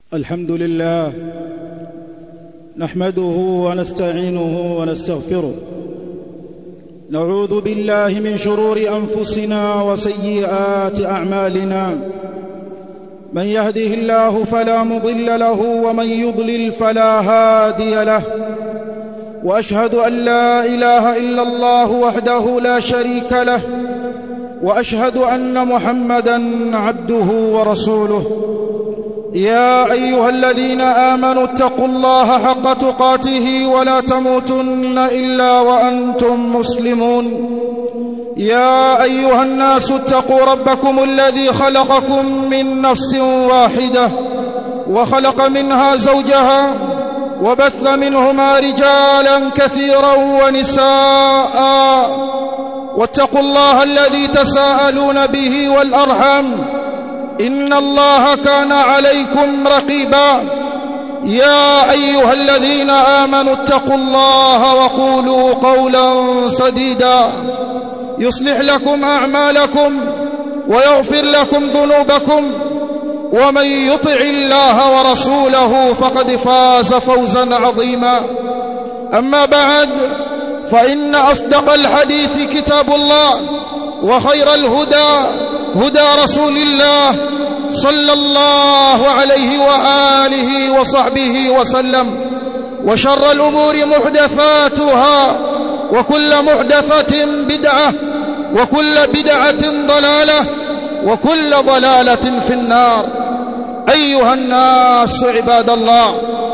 الحمد لله نحمده ونستعينه ونستغفره نعوذ بالله من شرور أنفسنا وسيئات أعمالنا من يهده الله فلا مضل له ومن يضلل فلا هادي له وأشهد أن لا إله إلا الله وحده لا شريك له وأشهد أن محمدًا عبده ورسوله يا أيها الذين آمنوا اتقوا الله حق تقاته ولا تموتن إلا وأنتم مسلمون يا أيها الناس اتقوا ربكم الذي خلقكم من نفس واحدة وخلق منها زوجها وبث منهما رجالا كثيرا ونساء واتقوا الله الذي تساءلون به والأرحام إن الله كان عليكم رقيبا يا أيها الذين آمنوا اتقوا الله وقولوا قولا سديدا يصلح لكم أعمالكم ويغفر لكم ذنوبكم ومن يطع الله ورسوله فقد فاز فوزا عظيما أما بعد فإن أصدق الحديث كتاب الله وخير الهدى هدى رسول الله صلى الله عليه وآله وصحبه وسلم وشر الأمور محدثاتها وكل محدثة بدعة وكل بدعة ضلالة وكل ضلالة في النار أيها الناس عباد الله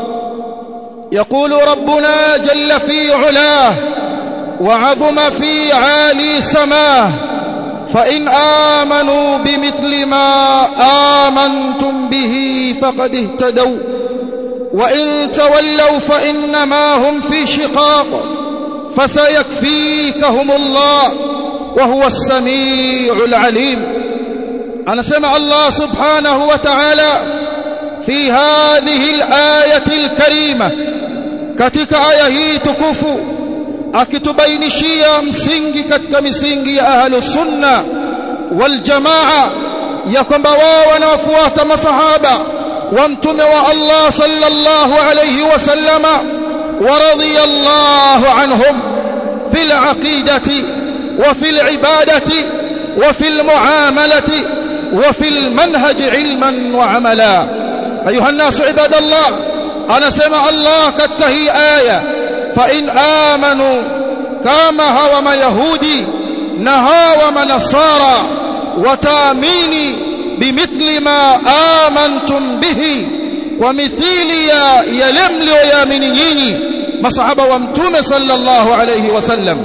يقول ربنا جل في علاه وعظم في عالي سماه فإن آمنوا بمثل ما آمنتم به فقد اهتدوا وإن تولوا فإنما هم في شقاق فسيكفيكهم الله وهو السميع العليم. أنا سمع الله سبحانه وتعالى في هذه الآية الكريمة katika aya hii tukufu akitubainishia msingi katika misingi ya ahlus sunna wal jamaa ya kwamba wao wanafuata masahaba wa mtume wa Allah sallallahu alayhi wasallama wa radiyallahu anhum fil aqidati wa fil ibadati wa fil muamalati wa fil manhaj ilman wa amala. Ayuha an-nas ibadallah, anasema Allah katika hii aya fa in amanu, kama hawa mayahudi na hawa manasara wataamini bimithli ma amantum bihi, kwa mithili ya yale mlioyaamini nyinyi masahaba wa mtume sallallahu alayhi wasallam,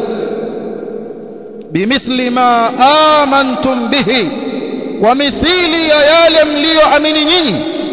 bimithli ma amantum bihi, kwa mithili ya yale mlioamini nyinyi,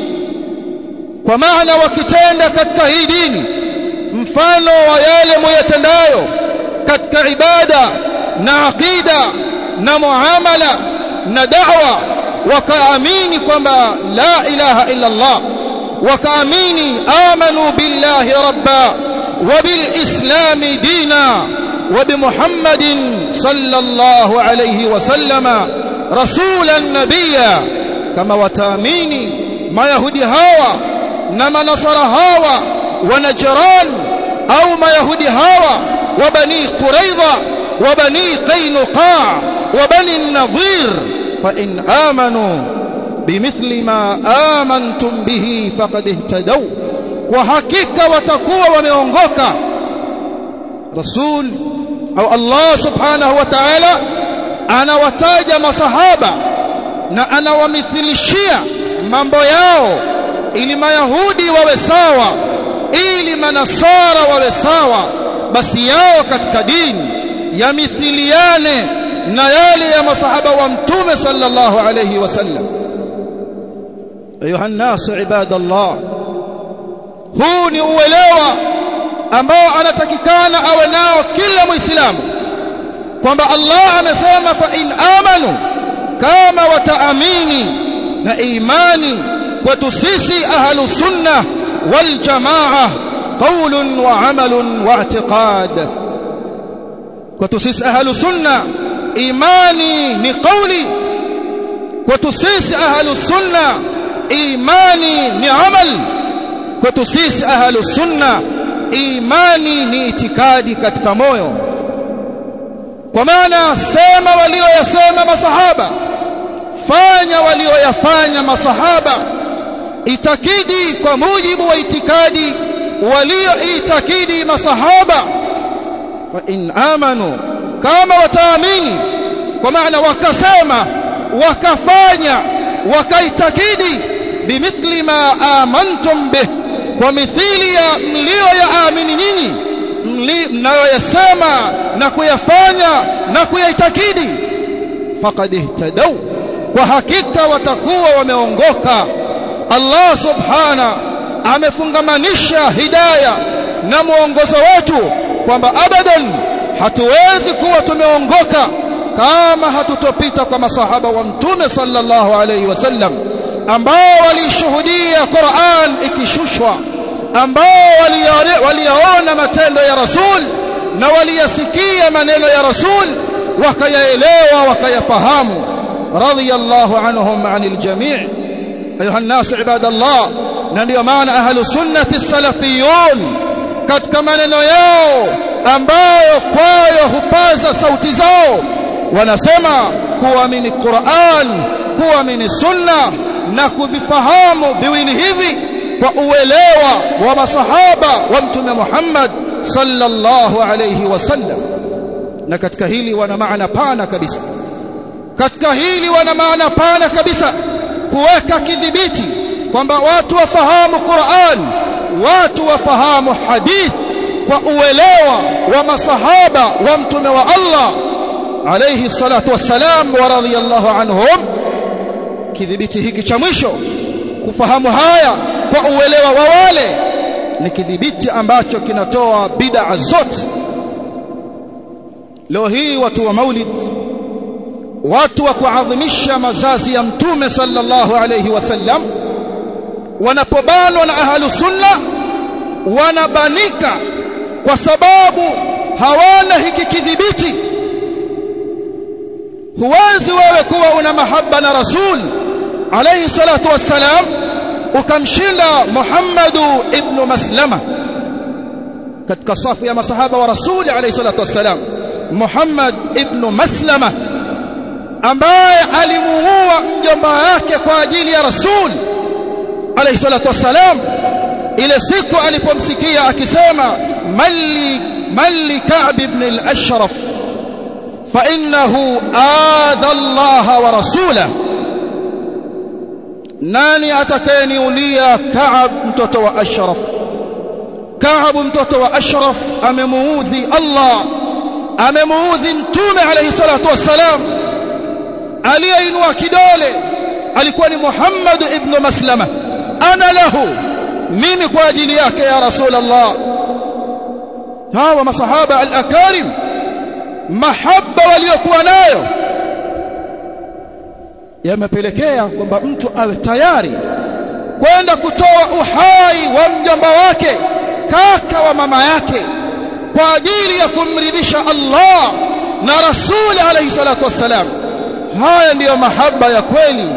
kwa maana wakitenda katika hii dini mfano wa yale muyatendayo katika ibada na aqida na muamala na da'wa, wakaamini kwamba la ilaha illa Allah, wakaamini amanu billahi rabba wa bil islami dina wa bi Muhammadin sallallahu alayhi wasallama rasulan nabiyya, kama wataamini mayahudi hawa na manasara hawa wa Najran au mayahudi hawa wa bani Quraidha wa bani Qainuqa wa bani Nadhir, fa in amanu bimithli ma amantum bihi faqad ihtadaw, kwa hakika watakuwa wameongoka. Rasul au Allah subhanahu wa ta'ala anawataja masahaba na anawamithilishia mambo yao ili mayahudi wawe sawa, ili manasara wawe sawa, basi yao katika dini yamithiliane na yale ya masahaba wa mtume sallallahu alayhi wasallam. Ayuha an-nas ibadallah, huu ni uelewa ambao anatakikana awe nao kila muislamu, kwamba Allah amesema fa in amanu, kama wataamini, na imani kwetu sisi ahlus sunnah wal jamaa qaulun wa amalun wa i'tiqad. Kwetu sisi ahlus sunnah imani ni qauli, kwetu sisi ahlus sunnah imani ni amal, kwetu sisi ahlus sunna imani ni itikadi katika moyo. Kwa maana sema walioyasema masahaba, fanya walioyafanya masahaba, itakidi kwa mujibu wa itikadi walioitakidi masahaba. Fa in amanu, kama wataamini, kwa maana wakasema, wakafanya, wakaitakidi bimithli ma amantum bih, kwa mithili ya mlioyaamini nyinyi, mnayoyasema na kuyafanya na kuyaitakidi, faqad ihtadaw, kwa hakika watakuwa wameongoka. Allah subhana amefungamanisha hidayah na muongozo wetu kwamba abadan hatuwezi kuwa tumeongoka kama hatutopita kwa masahaba wa mtume sallallahu alayhi wasallam, ambao walishuhudia Qur'an ikishushwa, ambao waliyaona matendo ya Rasul na waliyasikia maneno ya Rasul, wakayaelewa wakayafahamu. Radiyallahu anhum anil jami'. Ayuha an-nas ibadallah, na ndio maana ahlus sunnati salafiyun katika maneno yao ambayo kwayo hupaza sauti zao wanasema kuamini Qur'an, kuamini sunna na kuvifahamu viwili hivi kwa uelewa wa masahaba wa mtume Muhammad sallallahu alayhi wasallam. Na katika hili wana maana pana kabisa, katika hili wana maana pana kabisa, kuweka kidhibiti kwamba watu wafahamu Qur'an, watu wafahamu hadith kwa uelewa wa masahaba wa mtume wa Allah alayhi salatu wassalam wa radiyallahu anhum. Kidhibiti hiki cha mwisho, kufahamu haya kwa uelewa wa wale, ni kidhibiti ambacho kinatoa bid'a zote. Leo hii watu wa maulid, watu wa kuadhimisha mazazi ya mtume sallallahu alayhi wasallam, wanapobanwa na ahlus sunna wanabanika kwa sababu hawana hiki kidhibiti. Huwezi wewe kuwa una mahaba na Rasul alayhi salatu wassalam ukamshinda Muhammad ibn Maslama katika safu ya masahaba wa Rasul alayhi salatu wassalam. Muhammad ibn Maslama ambaye alimuua mjomba wake kwa ajili ya Rasul alayhi salatu wassalam, ile siku alipomsikia akisema mali Ka'b ibn al-Ashraf fa innahu adha Allah wa rasulahu, nani atakayeniulia Ka'b mtoto wa Ashraf? Ka'b mtoto wa Ashraf amemuudhi Allah, amemuudhi mtume alayhi salatu wassalam. Aliyeinua kidole alikuwa ni Muhammad ibn Maslama. Ana lahu, mimi kwa ajili yake ya Rasulullah. Hawa masahaba al-akarim, mahaba waliokuwa nayo yamepelekea kwamba mtu awe tayari kwenda kutoa uhai wa mjomba wake, kaka wa mama yake, kwa ajili ya kumridhisha Allah na Rasul alayhi salatu wassalam. Haya ndiyo mahaba ya kweli.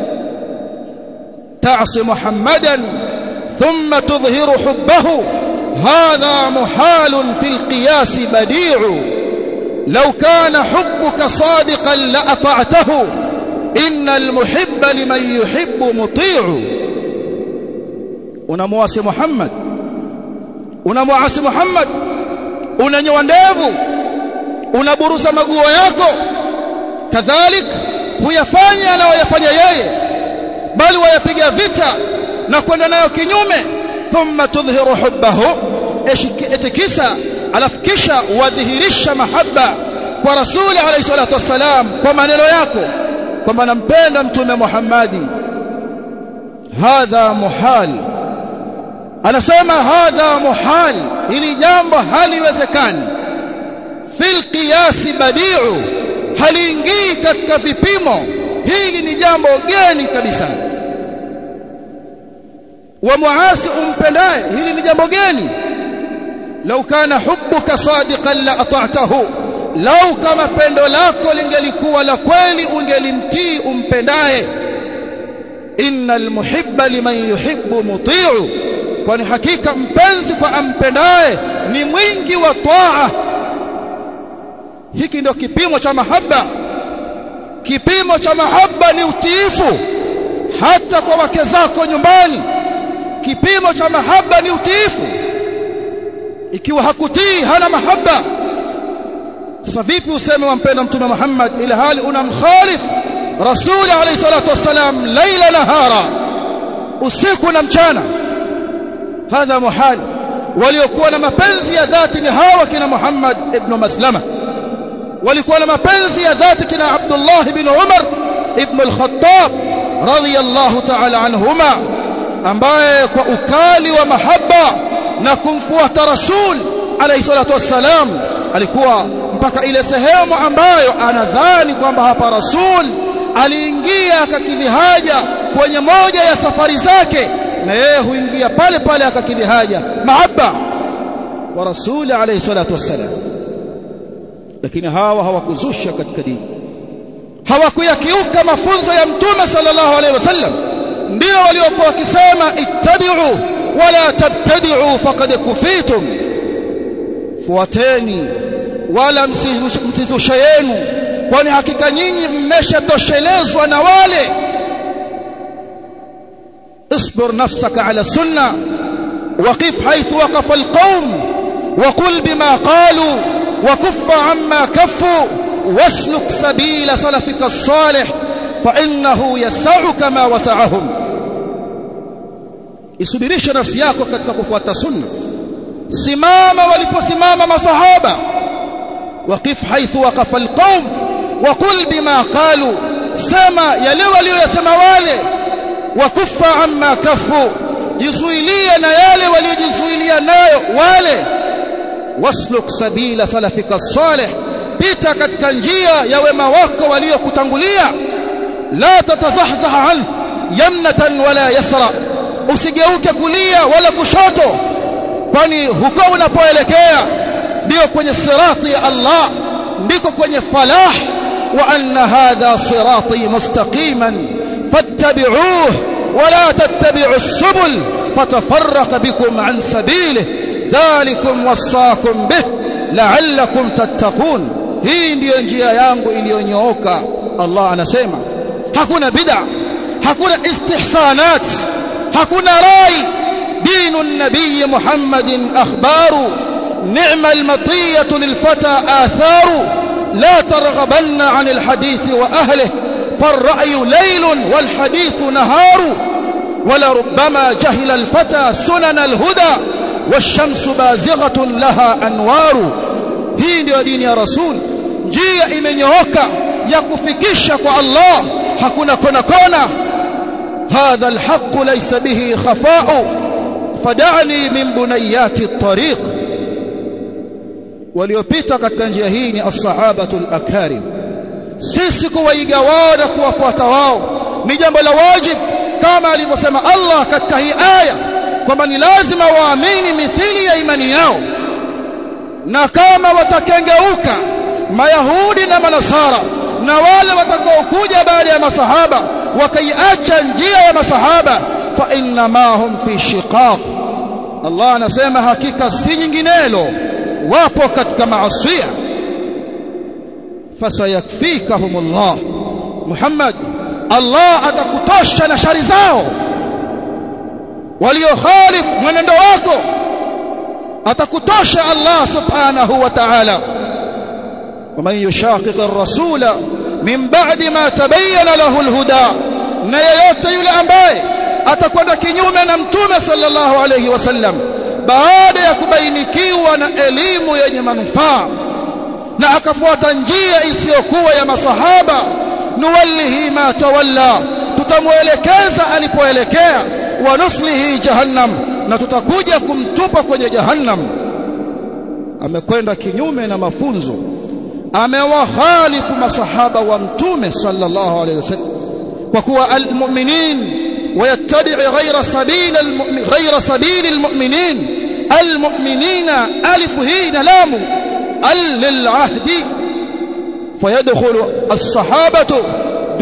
ta'si Muhammadan thumma tudhhiru hubbahu, hadha muhalun fil qiyas badi'u, law kana hubbuka sadiqan la ata'tahu, innal muhibba liman yuhibbu muti'u. Unamuasi Muhammad, unamuasi Muhammad, unanyoa ndevu, unaburuza maguo yako, kadhalik huyafanya anayoyafanya yeye, bali wayapiga vita na kwenda nayo kinyume. Thumma tudhhiru hubbahu, etikisa alafu kisha wadhihirisha mahaba kwa Rasuli alayhi salatu wassalam kwa maneno yako kwamba nampenda mtume Muhammadi. Hadha muhal, anasema hadha muhal, hili jambo haliwezekani. Fil qiyas badi'u, haliingii katika vipimo. Hili ni jambo geni kabisa. Wa muasi umpendaye, hili ni jambo geni. Lau kana hubbuka sadiqan la ata'tahu, lau kama pendo lako lingelikuwa la kweli ungelimtii umpendaye. Innal muhibba liman yuhibbu muti'u, kwani hakika mpenzi kwa ampendaye ni mwingi wa taa. Hiki ndio kipimo cha mahaba. Kipimo cha mahaba ni utiifu hata kwa wake zako nyumbani. Kipimo cha mahaba ni utiifu. Ikiwa hakutii hana mahaba. Sasa vipi useme wampenda mtume Muhammad ila hali unamkhalif Rasul alayhi salatu wassalam laila nahara, usiku na mchana? Hadha muhal. Waliokuwa na mapenzi ya dhati ni hawa kina Muhammad ibn Maslama, walikuwa na mapenzi ya dhati kina Abdullah ibn Umar ibn al-Khattab radiyallahu ta'ala anhuma, ambaye kwa ukali wa mahaba na kumfuata Rasul alayhi salatu wassalam alikuwa mpaka ile sehemu ambayo anadhani kwamba hapa Rasul aliingia akakidhi haja kwenye moja ya safari zake, na yeye huingia pale pale akakidhi haja. Mahaba wa Rasul alayhi salatu wassalam. Lakini hawa hawakuzusha katika dini, hawakuyakiuka mafunzo ya mtume sallallahu alayhi wasallam. Ndio waliokuwa wakisema ittabi'u wala tabtadi'u faqad kufitum, fuateni wala msizushe yenu, kwani hakika nyinyi mmeshatoshelezwa na wale. اصبر نفسك على السنة وقف حيث وقف القوم وقل بما قالوا وكف عما كفوا واسلك سبيل سلفك الصالح فإنه يسعك ما وسعهم. isubirisha nafsi yako katika kufuata sunna, simama waliposimama masahaba. waqif haithu waqafa alqawm wa qul bima qalu, sema yale waliyosema wale. wakufa amma kafu, jizuilia na yale waliojizuilia nayo wale. wasluk sabila salafika salih, pita katika njia ya wema wako waliokutangulia. la tatazahzah an yamnatan wala yasra, usigeuke kulia wala kushoto, kwani huko unapoelekea ndio kwenye sirati ya Allah, ndiko kwenye falah. wa anna hadha sirati mustaqiman fattabi'uhu wala tattabi'u as-subul fatafarraqa bikum an sabilihi dhalikum wasaakum bih la'allakum tattaqun. Hii ndiyo njia yangu iliyonyooka. Allah anasema hakuna bid'a, hakuna istihsanat, hakuna rai. دين النبي محمد أخبار، نعم المطية للفتى آثار. لا ترغبن عن الحديث وأهله فالرأي ليل والحديث نهار. ولربما جهل الفتى سنن الهدى والشمس بازغة لها أنوار. hii ndio dini ya Rasul, njia imenyooka ya kufikisha kwa Allah, hakuna kona kona. hadha alhaq laysa bihi khafa'u fad'ani min bunayati at-tariq. waliopita katika njia hii ni as-sahabatu al-akarim. sisi kuwaiga wao na kuwafuata wao ni jambo la wajib, kama alivyosema Allah katika hii aya kwamba ni lazima waamini mithili ya imani yao. na kama watakengeuka mayahudi na manasara na wale watakaokuja baada ya masahaba wakaiacha njia ya masahaba, fa inna ma hum fi shiqaq. Allah anasema hakika si nyinginelo, wapo katika maasiya. fasayakfikahumullah Muhammad, Allah atakutosha na shari zao. waliokhalifu mwenendo wako atakutosha Allah subhanahu wa ta'ala. ومن يشاقق الرسول من بعد ما تبين له الهدى، na yeyote yule ambaye atakwenda kinyume na mtume sallallahu alayhi wasallam baada ya kubainikiwa na elimu yenye manufaa na akafuata njia isiyokuwa ya masahaba, nuwallihi ma tawalla, tutamuelekeza alipoelekea. wa nuslihi jahannam, na tutakuja kumtupa kwenye jahannam. amekwenda kinyume na mafunzo, amewakhalifu masahaba wa mtume sallallahu alayhi wasallam. kwa kuwa almu'minin wayattabi' ghayra sabili almu'minin. almu'minina alif hina lamu lil'ahdi fayadkhulu as-sahabatu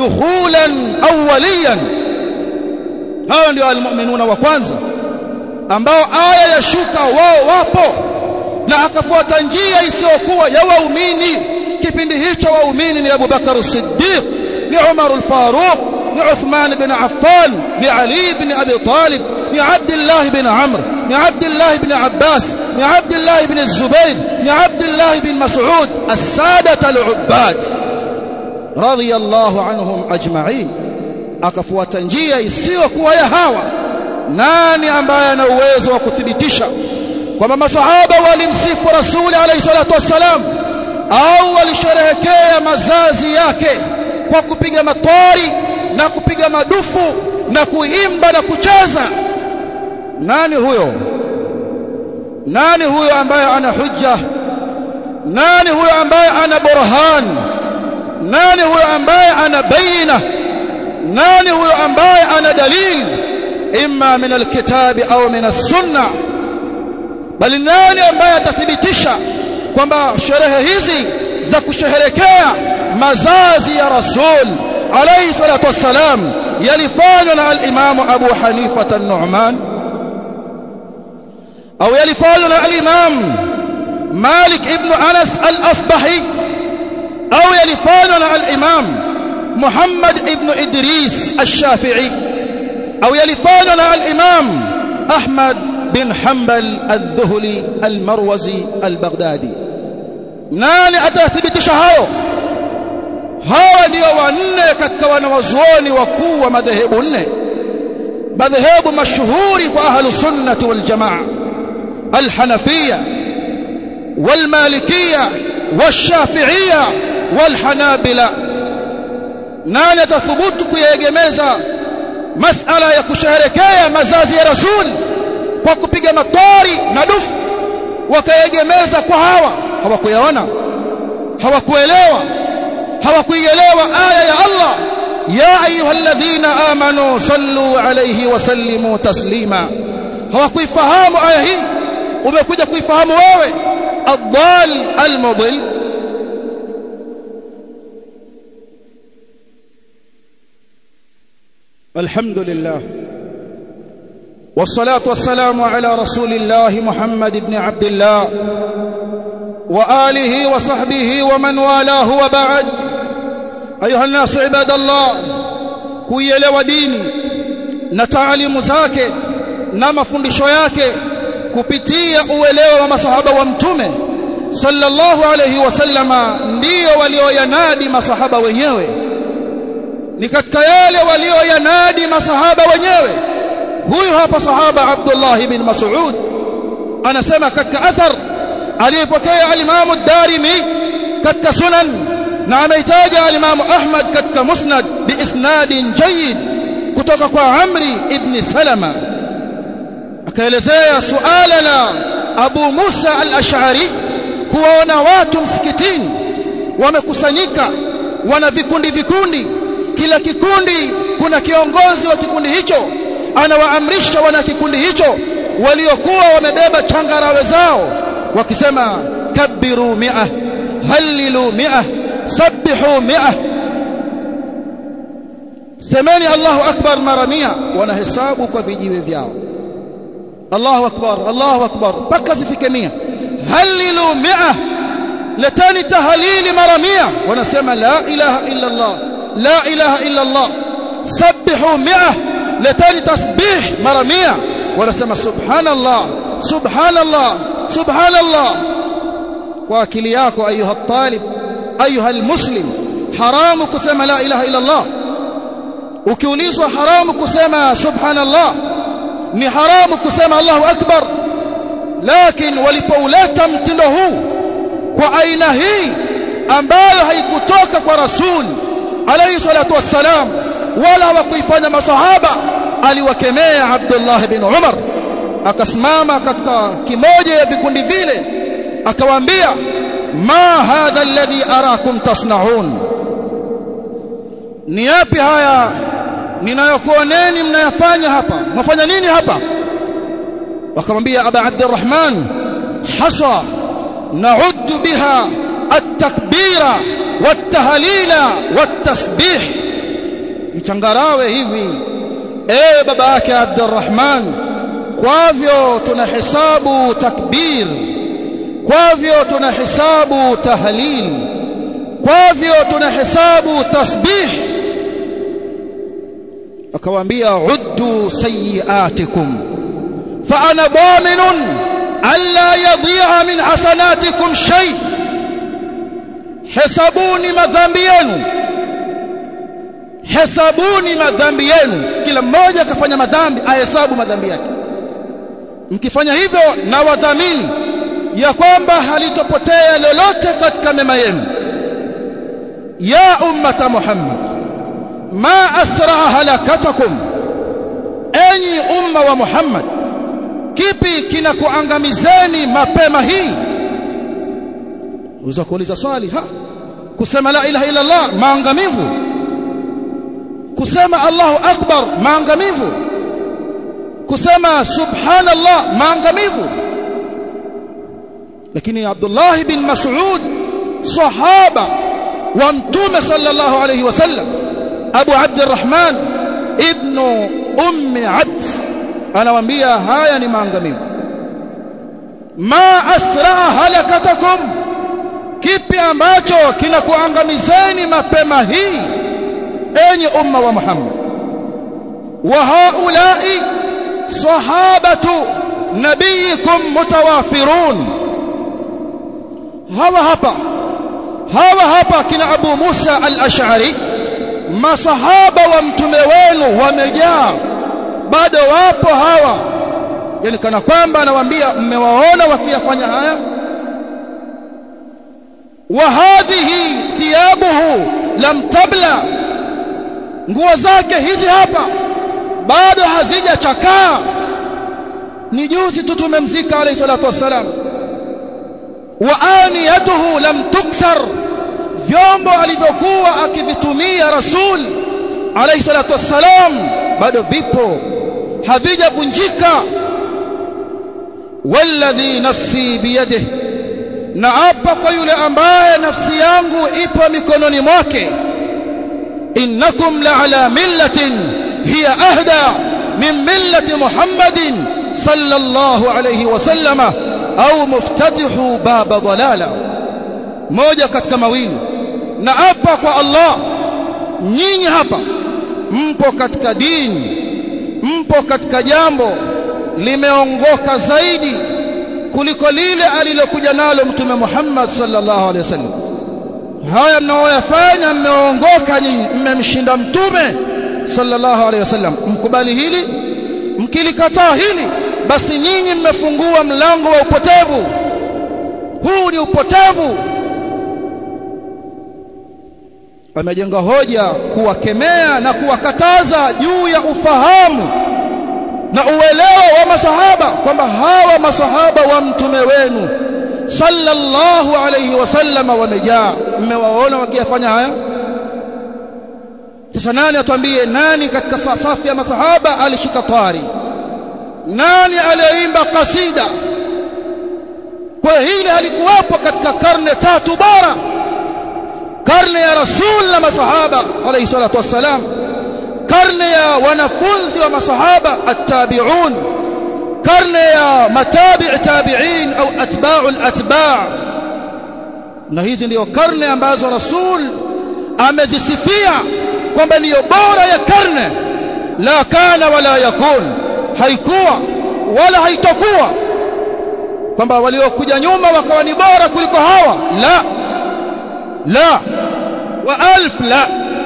dukhulan awwaliyan. hawa ndio almu'minuna wa kwanza. ambao aya yashuka wao wapo, na akafuata njia isiyokuwa ya waumini. Kipindi hicho waumini ni Abu Bakar as-Siddiq, ni Umar al-Faruq, ni Uthman ibn Affan, ni Ali ibn Abi Talib, ni Abdullah ibn Amr, ni Abdullah ibn Abbas, ni Abdullah ibn Zubayr, ni Abdullah ibn Mas'ud, as-sadat al-ubbad radiyallahu anhum ajma'in. Akafuata njia isiyokuwa ya hawa. Nani ambaye ana uwezo wa kuthibitisha kwamba masahaba walimsifu Rasuli alayhi salatu wassalam au walisherehekea mazazi yake kwa kupiga matwari na kupiga madufu na kuimba na kucheza? Nani huyo? Nani huyo ambaye ana hujja? Nani huyo ambaye ana burhan? Nani huyo ambaye ana baina? nani huyo ambaye ana dalili imma min alkitabi au min as-sunnah, bali nani ambaye atathibitisha kwamba sherehe hizi za kusherehekea mazazi ya Rasul alayhi salatu wassalam yalifanywa na al-Imam Abu Hanifa an-Nu'man au yalifanywa na al-Imam Malik ibn Anas al-Asbahi au yalifanywa na al-Imam Muhammad ibn Idris al-Shafi'i au yalifanywa na al-Imam Ahmad bin Hanbal al-Dhuhli al-Marwazi al-Baghdadi. Nani atathibitisha hayo? Hawa ndio wanne katika wanawazuoni wakuu wa madhehebu nne, madhehebu mashuhuri kwa ahlu sunnah wal jamaa: al-Hanafiyya wal-Malikiyya wash-Shafi'iyya wal-Hanabila. Nani atathubutu kuyegemeza masala ya kusherehekea mazazi ya Rasul kwa kupiga matori na dufu wakayegemeza kwa hawa? Hawakuyaona, hawakuelewa, hawakuielewa aya ya Allah, ya ayyuhalladhina amanu sallu alayhi wa sallimu taslima. Hawakuifahamu aya hii. Umekuja kuifahamu wewe ad-dal al-mudil. Alhamdulillah والصلاة والسلام على رسول الله محمد بن عبد الله وآله وصحبه ومن والاه وبعد. أيها الناس عباد الله, kuielewa dini na taalimu zake na mafundisho yake kupitia uelewa wa masahaba wa mtume sallallahu alayhi wasallama ndio walioyanadi masahaba wenyewe. Ni katika yale walioyanadi masahaba wenyewe. Huyu hapa sahaba Abdullah ibn Mas'ud anasema katika athar aliyopokea al-Imam ad-Darimi katika Sunan na ameitaja al-Imam Ahmad katika Musnad biisnadin jayyid kutoka kwa Amri ibn Salama, akaelezea suala la Abu Musa al-Ash'ari kuwaona watu msikitini wamekusanyika, wana vikundi vikundi, kila kikundi kuna kiongozi wa kikundi hicho anawaamrisha wana kikundi hicho waliokuwa wamebeba changarawe zao wakisema kabbiru 100 halilu 100 sabbihu 100, semeni Allahu akbar mara 100. Wanahesabu kwa vijiwe vyao, Allahu akbar mpaka zifike 100. halilu 100, letani tahlili mara 100. Wanasema la ilaha illa Allah, la ilaha illa Allah. sabbihu 100, letani tasbih mara 100. Wanasema subhanallah subhanallah subhanallah. Kwa akili yako ayuha talib, ayuha almuslim, haramu kusema la ilaha illa Allah? Ukiulizwa haramu kusema subhanallah, ni haramu kusema Allahu akbar. Lakini walipouleta mtindo huu kwa aina hii ambayo haikutoka kwa Rasul alayhi salatu wassalam wala hawakuifanya masahaba, aliwakemea Abdullah bin Umar, akasimama katika kimoja ya vikundi vile akawaambia, ma hadha alladhi arakum tasnaun, ni yapi haya ninayokuoneni mnayafanya hapa? Mnafanya nini hapa? Wakamwambia, Aba Abdurrahman, hasa na'uddu biha at-takbira wat-tahlila wat-tasbih. Ichangarawe hivi, ewe baba yake Abdurrahman, kwavyo tunahesabu takbir, kwavyo tunahesabu tahlil, kwavyo tunahesabu tasbih. Akawaambia uddu sayiatikum fa ana daminun alla yadhi'a min hasanatikum shay. Hesabuni madhambi yenu, hesabuni madhambi yenu. Kila mmoja akafanya madhambi ahesabu madhambi yake. Mkifanya hivyo na wadhamini ya kwamba halitopotea lolote katika mema yenu. Ya ummata Muhammad, ma asra halakatakum, enyi umma wa Muhammad, kipi kinakuangamizeni mapema hii? Unaweza kuuliza swali, kusema la ilaha illa Allah maangamivu, kusema Allahu akbar maangamivu, kusema subhanallah maangamivu. Lakini Abdullah bin Mas'ud, sahaba wa Mtume sallallahu alayhi wasallam, Abu Abdurrahman ibn Ummi Abd, anawaambia haya ni maangamivu. Ma asra halakatakum, kipi ambacho kinakuangamizeni mapema hii enyi umma wa Muhammad? Wa haulai sahabatu nabiyikum mutawafirun, hawa hapa kina Abu Musa al-Ash'ari, masahaba wa mtume wenu wamejaa, bado wapo hawa. Yani kana kwamba anawaambia mmewaona wakiyafanya haya. Wa hadhihi thiyabuhu lam tabla, nguo zake hizi hapa bado hazijachakaa, ni juzi tu tumemzika alayhi salatu wassalam. Wa aniyatuhu lam tuksar, vyombo alivyokuwa akivitumia Rasul alayhi salatu wassalam bado vipo, havijavunjika. Walladhi nafsi biyadihi, na hapa kwa yule ambaye nafsi yangu ipo mikononi mwake, innakum la ala millatin hiya ahda min millati Muhammadin sallallahu alayhi wasallama au muftatihu baba dhalala. Moja katika mawili, na hapa kwa Allah, nyinyi hapa mpo katika dini, mpo katika jambo limeongoka zaidi kuliko lile alilokuja nalo Mtume Muhammad sallallahu alaihi wasallam. Haya mnaoyafanya mmeongoka nyinyi, mmemshinda Mtume sallallahu alaihi wasallam. Mkubali hili, mkilikataa hili, basi nyinyi mmefungua mlango wa upotevu. Huu ni upotevu. Amejenga hoja kuwakemea na kuwakataza juu ya ufahamu na uelewa wa masahaba, kwamba hawa masahaba wa mtume wenu sallallahu alayhi wasallam wamejaa, mmewaona wakiyafanya haya. Sasa nani atuambie, nani katika safu ya masahaba alishika tari? Nani aliyeimba kasida? Kwa hili halikuwapo katika karne tatu bora, karne ya Rasul na masahaba alayhi salatu wassalam, karne ya wanafunzi wa masahaba at-tabi'un, karne ya matabi' tabi'in au atba'ul atba'. Na hizi ndio karne ambazo Rasul amezisifia kwamba ndiyo bora ya karne. La kana wala yakun, haikuwa wala haitakuwa kwamba waliokuja nyuma wakawa ni bora kuliko hawa. La wa alf la.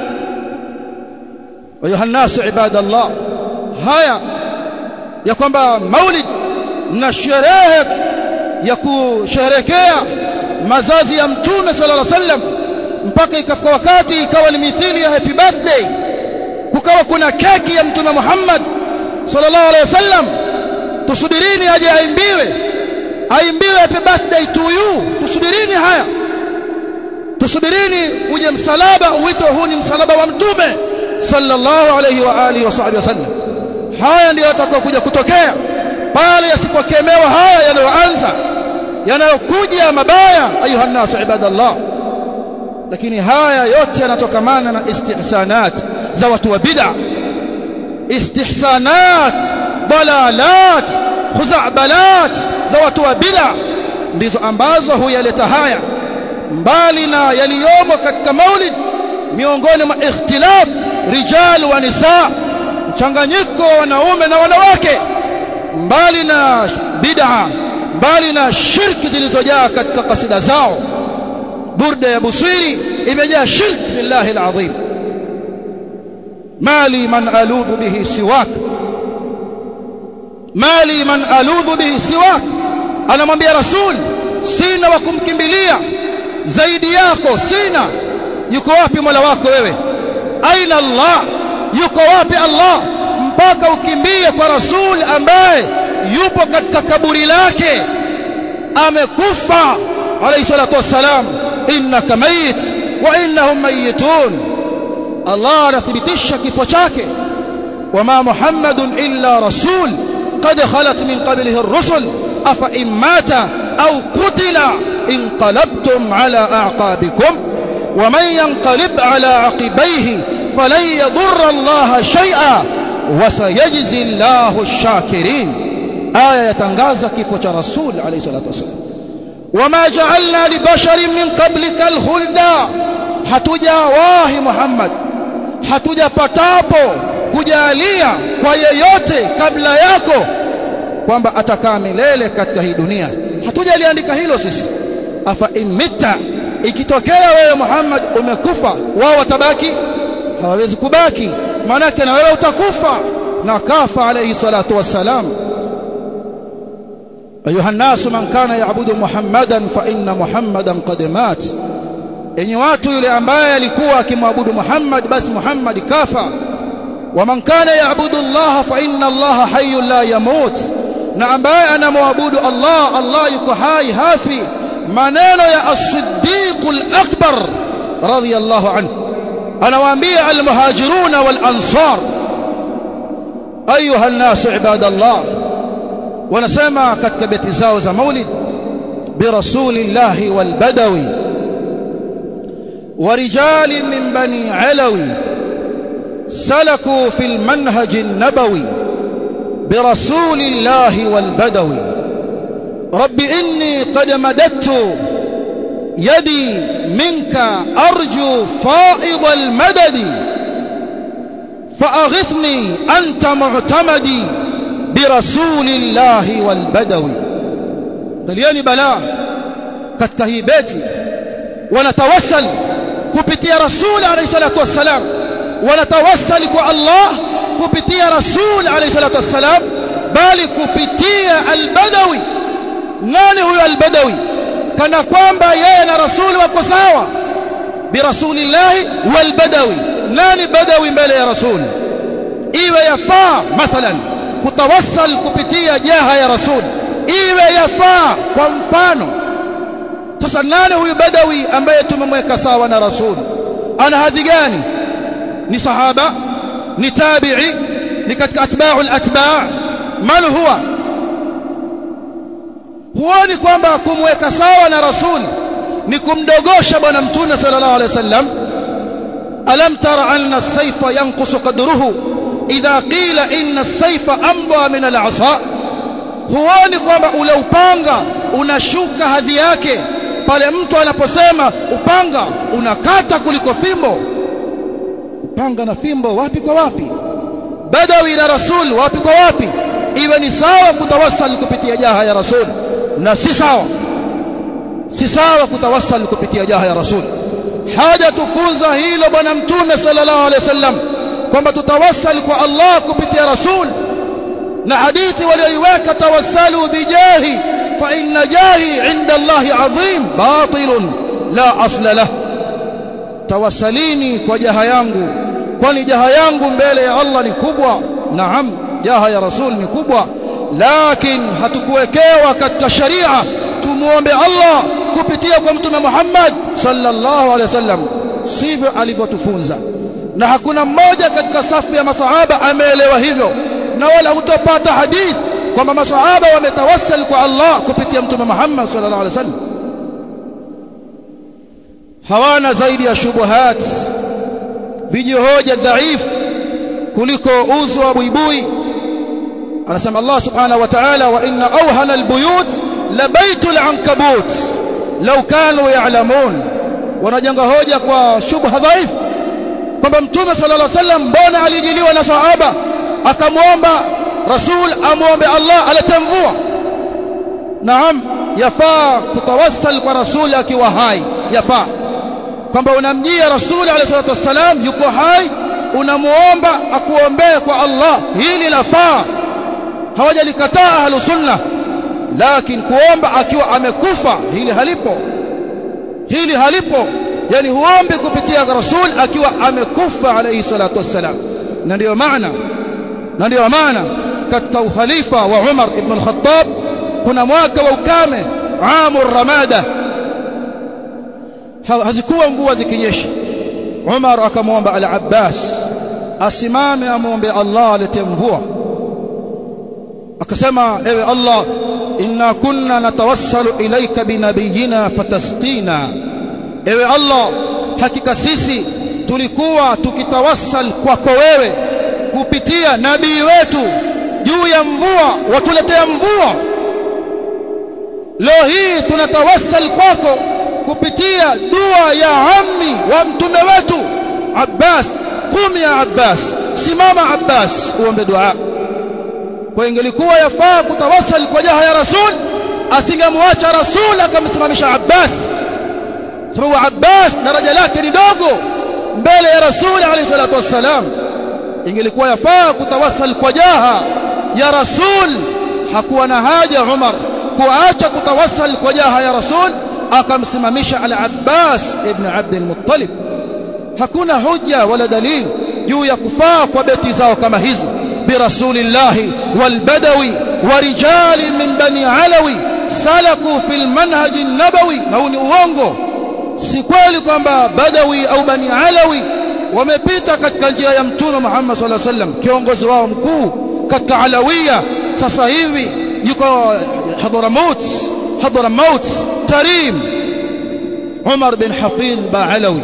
Ayuha an-nas ibadallah, haya ya kwamba maulid na sherehe ya kusherehekea mazazi ya Mtume sallallahu alaihi wasallam mpaka ikafika wakati ikawa ni mithili ya happy birthday, kukawa kuna keki ya Mtume Muhammad sallallahu alaihi wasallam, tusubirini aje aimbiwe happy birthday to you. Tusubirini haya, tusubirini uje msalaba uitwe huu ni msalaba wa Mtume sallallahu alayhi wa alihi wasallam. Haya ndio yatakayokuja kutokea pale yasipokemewa haya yanayoanza, yanayokuja mabaya. Ayuha an-nas ibadallah, lakini haya yote yanatokamana na istihsanat za watu wa bid'a, istihsanat dalalat khuzambalat za watu wa bid'a ndizo ambazo huyaleta haya, mbali na yaliyomo katika maulid miongoni mwa ikhtilaf rijal wa nisa, mchanganyiko wa wanaume na wanawake, mbali na bid'a, mbali na shirki zilizojaa katika kasida zao. Burda ya Busiri imejaa shirki billahi alazim. mali man aludhu bihi siwak, mali man aludhu bihi siwak. Anamwambia Rasul, sina wa kumkimbilia zaidi yako, sina. Yuko wapi Mola wako wewe? Aina Allah, yuko wapi Allah mpaka ukimbie kwa Rasul ambaye yupo katika kaburi lake, amekufa alayhi salatu wassalam. innaka mayit wa innahum mayitun. Allah anathibitisha kifo chake, wama Muhammadun illa rasul qad khalat min qablihi ar-rusul afa in mata aw qutila inqalabtum ala a'qabikum ومن ينقلب على عقبيه فلن يضر الله شيئا وسيجزي الله الشاكرين. آية يتنغاز كيف رسول عليه الصلاة والسلام. وما جعلنا لبشر من قبلك الخلد. hatujawahi Muhammad, hatujapatapo kujalia kwa yeyote kabla yako kwamba atakaa milele katika hii dunia. Hatujaliandika hilo sisi. afa imita, ikitokea wewe Muhammad umekufa, wao watabaki? Hawawezi kubaki, maana na wewe utakufa. Na kafa alayhi salatu wassalam. ayuha nasu man kana yaabudu Muhammadan fa inna Muhammadan qad mat. enyi watu, yule ambaye alikuwa akimwabudu Muhammad basi Muhammad kafa. wa man kana yaabudu Allah fa inna Allah hayyun la yamut. na ambaye anamwabudu Allah, Allah yuko hai, hafi. maneno ya as-Siddiq al-Akbar radiyallahu anhu, anawaambia al-muhajirun wal-ansar, ayuha an-nas ibadallah. wanasema katika beti zao za maulid, bi rasulillahi wal badawi wa rijali min bani alawi salaku fil manhaj an-nabawi bi rasulillahi wal badawi رب إني قد مددت يدي منك أرجو فائض المدد فأغثني أنت معتمدي برسول الله والبدوي. دلياني بلاء كتكهي بيتي ونتوسل كبتي رسول عليه الصلاة والسلام، ونتوسل الله كبتي رسول عليه الصلاة والسلام، بل كبتي البدوي. nani huyo al-Badawi? kana kwamba yeye na Rasul wako sawa. bi rasulillahi wal badawi. nani Badawi mbele ya Rasul? iwe yafaa mathalan kutawassal kupitia jaha ya Rasul, iwe yafaa kwa mfano. sasa nani huyo Badawi ambaye tumemweka sawa na Rasul? ana hadhi gani? ni sahaba? ni tabi'i? ni katika atba'ul atba'? man huwa? huoni kwamba kumweka sawa na Rasul ni kumdogosha bwana mtume sallallahu alaihi wasallam? alam tara anna as-sayfa yanqusu qadruhu idha qila inna as-sayfa amba min al-'asa? huoni kwamba ule upanga unashuka hadhi yake pale mtu anaposema upanga unakata kuliko fimbo? upanga na fimbo wapi kwa wapi? Badawi na Rasul wapi kwa wapi? iwe ni sawa kutawassal kupitia jaha ya Rasul, na si sawa kutawassal kupitia jaha ya Rasul. haja tufunza hilo bwana mtume sallallahu alaihi wasallam kwamba tutawassal kwa Allah kupitia Rasul. na hadithi walioiweka tawassalu bijahi fa inna jahi inda Allahi adhim batilun la asla lah. tawassalini kwa jaha yangu, kwani jaha yangu mbele ya Allah ni kubwa. naam, jaha ya Rasul ni kubwa, lakini hatukuwekewa katika sharia tumuombe Allah kupitia kwa mtume Muhammad sallallahu alaihi wasallam. sivyo alivyotufunza, na hakuna mmoja katika safu ya masahaba ameelewa hivyo, na wala hutopata hadith kwamba masahaba wametawassal kwa Allah kupitia mtume Muhammad sallallahu alaihi wasallam. hawana zaidi ya shubuhat, vijihoja dhaifu kuliko uzo wa buibui anasema Allah subhanahu wa ta'ala wa inna awhana albuyut la baytul ankabut law kanu ya'lamun. Wanajenga hoja kwa shubha dhaifu kwamba mtume sallallahu alaihi wasallam mbona alijiliwa na sahaba akamwomba rasul amwombe Allah alete mvua. Naam, yafaa kutawassal kwa rasul akiwa hai, yafaa kwamba unamjia rasul alayhi salatu wasallam yuko hai, unamuomba akuombee kwa Allah, hili lafaa, hawajalikataa ahlus sunna. Lakini kuomba akiwa amekufa, hili halipo, hili halipo. Yani huombi kupitia rasul akiwa amekufa alayhi salatu wasallam. Na ndio maana katika ukhalifa wa Umar ibn al-Khattab kuna mwaka wa ukame, amur ramada, hazikuwa mvua zikinyesha. Umar akamwomba al-Abbas asimame amwombe Allah alete mvua. Akasema, ewe Allah, inna kunna natawassalu ilayka binabiyina fatasqina. Ewe Allah, hakika sisi tulikuwa tukitawassal kwako wewe kupitia nabii wetu juu ya mvua, watuletea mvua. Leo hii tunatawassal kwako kupitia dua ya ammi wa mtume wetu Abbas. Qum ya Abbas, simama Abbas uombe dua. Kwa ingelikuwa yafaa kutawassal kwa jaha ya rasul, asingemwacha rasul akamsimamisha Abbas, sababu Abbas daraja lake ni dogo mbele ya rasul alayhi salatu wassalam. Ingelikuwa yafaa kutawassal kwa jaha ya rasul, hakuwa na haja Umar kuacha kutawassal kwa jaha ya rasul akamsimamisha al-Abbas ibn Abd al-Muttalib. Hakuna hujja wala dalili juu ya kufaa kwa beti zao kama hizi, birasulillahi walbadawi wa rijali min bani alawi salaku fil manhaj an-nabawi. Na huu ni uongo, si kweli kwamba badawi au bani alawi wamepita katika njia ya mtume Muhammad sallallahu alaihi wasallam, kiongozi wao mkuu katika alawiya sasa hivi yuko Hadramaut Tarim, Umar bin Hafidh Ba'alawi.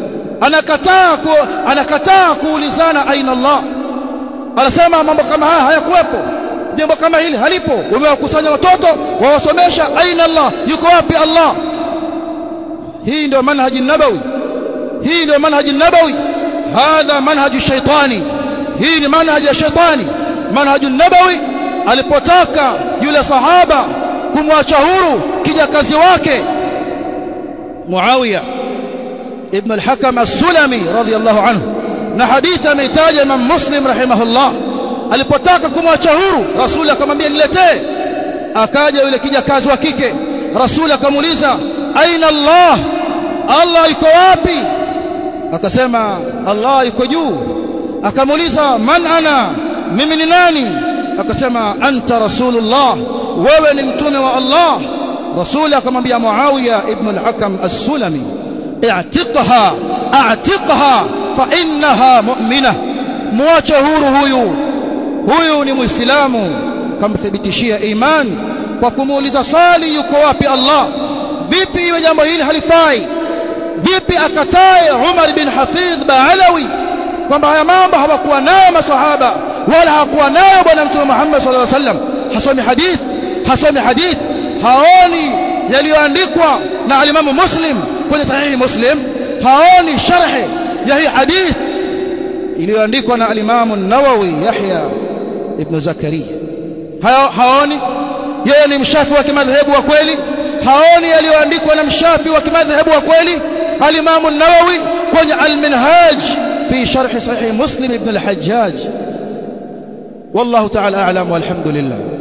Anakataa kuulizana aina Allah, anasema mambo kama haya hayakuwepo, jambo kama hili halipo. Wamewakusanya watoto wawasomesha, aina Allah, yuko wapi Allah? Hii ndio manhaji nabawi, hii ndio manhaji nabawi. Hadha manhaju shaitani, hii ni manhaji ya shaitani. Manhaju nabawi, alipotaka yule sahaba kumwacha huru kijakazi wake Muawiya ibn al-Hakam as-Sulami radhiyallahu anhu, na hadithi ameitaja Imam Muslim rahimahullah, alipotaka kumwacha huru rasul akamwambia niletee. Akaja yule kijakazi wa kike, rasul akamuuliza aina Allah, Allah yuko wapi? Akasema Allah yuko juu. Akamuuliza man ana, mimi ni nani? Akasema anta rasulullah, wewe ni mtume wa Allah. Rasul akamwambia Muawiya ibn al-Hakam as-Sulami, i'tiqha fa innaha mu'minah, muache huru huyu ni muislamu. Kamthibitishia iman kwa kumuuliza swali, yuko wapi Allah? Vipi iwe jambo hili halifai? Vipi akatae Umar bin Hafidh Ba'alawi kwamba haya mambo hawakuwa nayo maswahaba wala hakuwa nayo bwana mtume Muhammad sallallahu alaihi wasallam? Hasomi hadith, haoni yaliyoandikwa na alimamu Muslim kwenye sahihi Muslim, haoni sharhi ya hii hadith iliyoandikwa na alimamu Nawawi Yahya ibn Zakaria. Haoni. Yeye ni mshafi wa kimadhehebu wa kweli, haoni yaliyoandikwa na mshafi wa kimadhehebu wa kweli alimamu Nawawi kwenye al-Minhaj fi sharh sahih Muslim ibn al-Hajjaj. Wallahu ta'ala a'lam walhamdulillah.